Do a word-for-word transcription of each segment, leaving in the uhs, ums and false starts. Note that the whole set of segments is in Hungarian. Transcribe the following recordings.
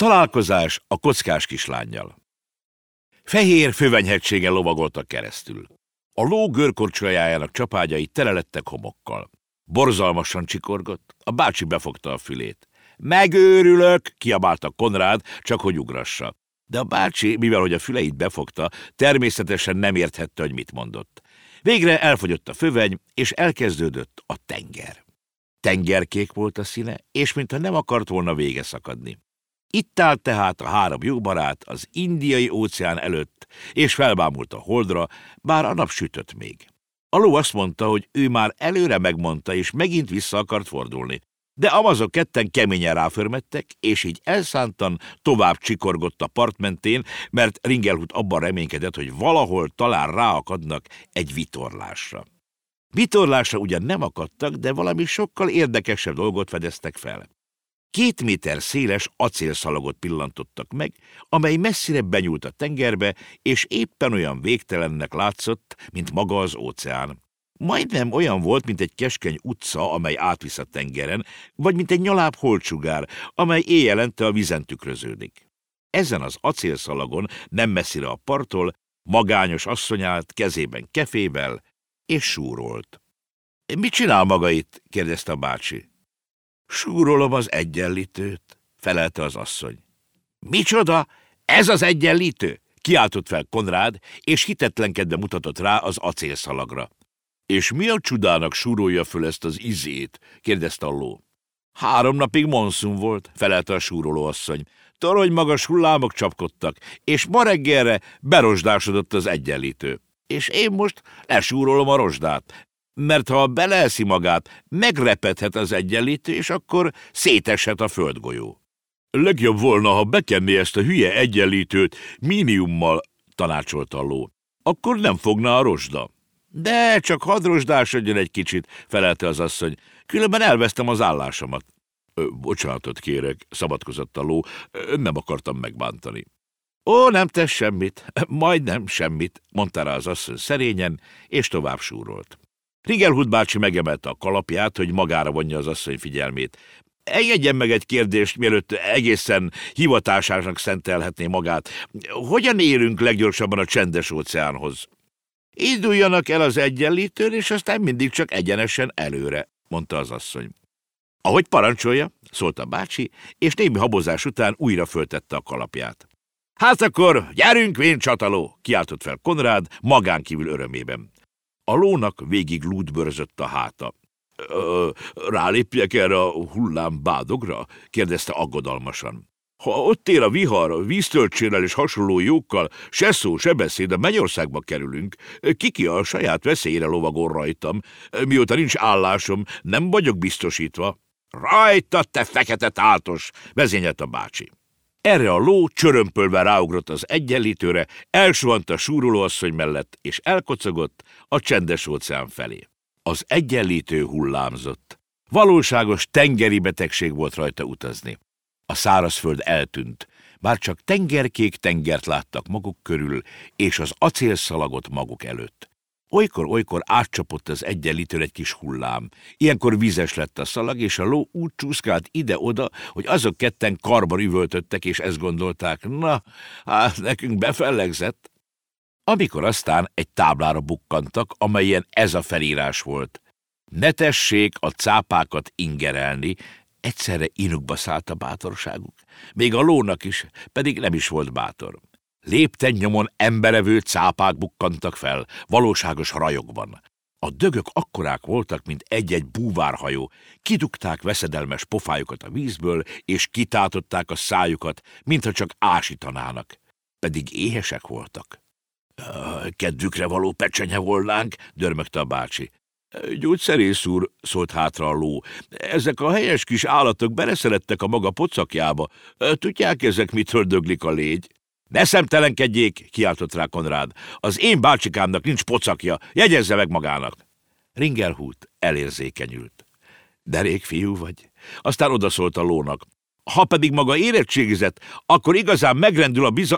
Találkozás a kockás kislánnyal. Fehér fővenyhegységen lovagoltak keresztül. A ló görkorcsolyájának csapágyai tele lettek homokkal. Borzalmasan csikorgott, a bácsi befogta a fülét. Megőrülök, kiabálta Konrád, csak hogy ugrassa. De a bácsi, mivel hogy a füleit befogta, természetesen nem érthette, hogy mit mondott. Végre elfogyott a föveny, és elkezdődött a tenger. Tengerkék volt a színe, és mintha nem akart volna vége szakadni. Itt állt tehát a három jó barát az Indiai óceán előtt, és felbámult a holdra, bár a nap sütött még. A ló azt mondta, hogy ő már előre megmondta, és megint vissza akart fordulni. De amazok ketten keményen ráförmettek, és így elszántan tovább csikorgott a part mentén, mert Ringelhut abban reménykedett, hogy valahol talán ráakadnak egy vitorlásra. Vitorlásra ugyan nem akadtak, de valami sokkal érdekesebb dolgot fedeztek fel. Két méter széles acélszalagot pillantottak meg, amely messzire benyúlt a tengerbe, és éppen olyan végtelennek látszott, mint maga az óceán. Majdnem olyan volt, mint egy keskeny utca, amely átvisz a tengeren, vagy mint egy nyaláb holtsugár, amely éjjelente a vízen tükröződik. Ezen az acélszalagon, nem messzire a parttól, magányos asszony állt kezében kefével, és súrolt. – Mit csinál maga itt? – kérdezte a bácsi. – Súrolom az egyenlítőt, felelte az asszony. Micsoda? Ez az egyenlítő? Kiáltott fel Konrád, és hitetlenkedve mutatott rá az acélszalagra. És mi a csudának súrolja föl ezt az izét? Kérdezte a ló. Három napig monszun volt, felelte a súroló asszony. Torony magas hullámok csapkodtak, és ma reggelre berosdásodott az egyenlítő. És én most lesúrolom a rozsdát, mert ha beleeszi magát, megrepedhet az egyenlítő, és akkor széteshet a földgolyó. Legjobb volna, ha bekenné ezt a hülye egyenlítőt míniummal, tanácsolta a ló. Akkor nem fogná a rozsda. De csak hadd rozsdásodjon egy kicsit, felelte az asszony, különben elvesztem az állásomat. Bocsánatot kérek, szabadkozott a ló, nem akartam megbántani. Ó, nem tesz semmit, majdnem semmit, mondta rá az asszony szerényen, és tovább súrolt. Ringelhut bácsi megemelte a kalapját, hogy magára vonja az asszony figyelmét. Engedjen meg egy kérdést, mielőtt egészen hivatásának szentelhetné magát. Hogyan érünk leggyorsabban a csendes óceánhoz? Induljanak el az egyenlítőn, és aztán mindig csak egyenesen előre, mondta az asszony. Ahogy parancsolja, szólt a bácsi, és némi habozás után újra föltette a kalapját. Hát akkor gyerünk, vén csataló, kiáltott fel Konrád magán kívül örömében. A lónak végig lúdbőrzött a háta. Rálépjek erre a hullámbádogra? Kérdezte aggodalmasan. Ha ott ér a vihar, víztölcséllel és hasonló jókkal, se szó, se beszéd, a Mennyországba kerülünk. Kiki a saját veszélyre lovagol rajtam. Mióta nincs állásom, nem vagyok biztosítva. Rajta, te fekete táltos, vezényelt a bácsi. Erre a ló csörömpölve ráugrott az egyenlítőre, elsuhant a súrolóasszony mellett, és elkocogott a csendes óceán felé. Az egyenlítő hullámzott. Valóságos tengeri betegség volt rajta utazni. A szárazföld eltűnt, bár csak tengerkék tengert láttak maguk körül, és az acélszalagot maguk előtt. Olykor-olykor átcsapott az egyenlítőn egy kis hullám. Ilyenkor vízes lett a szalag, és a ló úgy csúszkált ide-oda, hogy azok ketten karban üvöltöttek, és ezt gondolták, na, hát nekünk befellegzett. Amikor aztán egy táblára bukkantak, amelyen ez a felírás volt. Ne tessék a cápákat ingerelni, egyszerre inukba szállt a bátorságuk. Még a lónak is, pedig nem is volt bátor. Lépten nyomon emberevő cápák bukkantak fel, valóságos rajokban. A dögök akkorák voltak, mint egy-egy búvárhajó. Kidugták veszedelmes pofájukat a vízből, és kitátották a szájukat, mintha csak ásítanának. Pedig éhesek voltak. Kedvükre való pecsenye volnánk, dörmögte a bácsi. Gyógyszerész úr, szólt hátra a ló, ezek a helyes kis állatok beleszerettek a maga pocakjába. Tudják ezek, mitől döglik a légy? Ne szemtelenkedjék, kiáltott rá Konrád. Az én bácsikámnak nincs pocakja, jegyezze meg magának. Ringelhut elérzékenyült. Derék fiú vagy. Aztán odaszólt a lónak. Ha pedig maga érettségizett, akkor igazán megrendül a biza...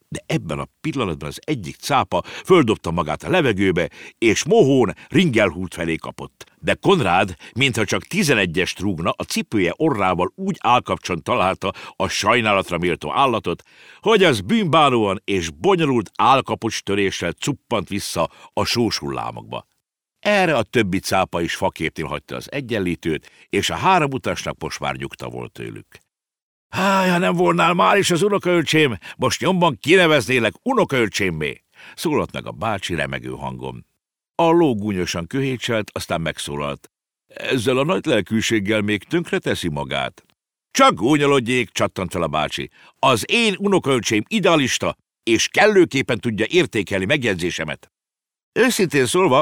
De ebben a pillanatban az egyik cápa földobta magát a levegőbe, és mohón Ringelhút felé kapott. De Konrád, mintha csak tizenegyest rúgna, a cipője orrával úgy állkapcson találta a sajnálatra méltó állatot, hogy az bűnbánóan és bonyolult állkapocs töréssel cuppant vissza a sós hullámokba. Erre a többi cápa is faképnél hagyta az egyenlítőt, és a három utasnak most már nyugta volt tőlük. Háj, ha nem volnál már is az unokaöcsém, most nyomban kineveznélek unokaöcsémmé, szólalt meg a bácsi remegő hangon. A ló gúnyosan köhécselt, aztán megszólalt. Ezzel a nagy lelkűséggel még tönkre teszi magát. Csak gúnyolodjék, csattant fel a bácsi. Az én unokaöcsém idealista, és kellőképpen tudja értékelni megjegyzésemet. Őszintén szólva,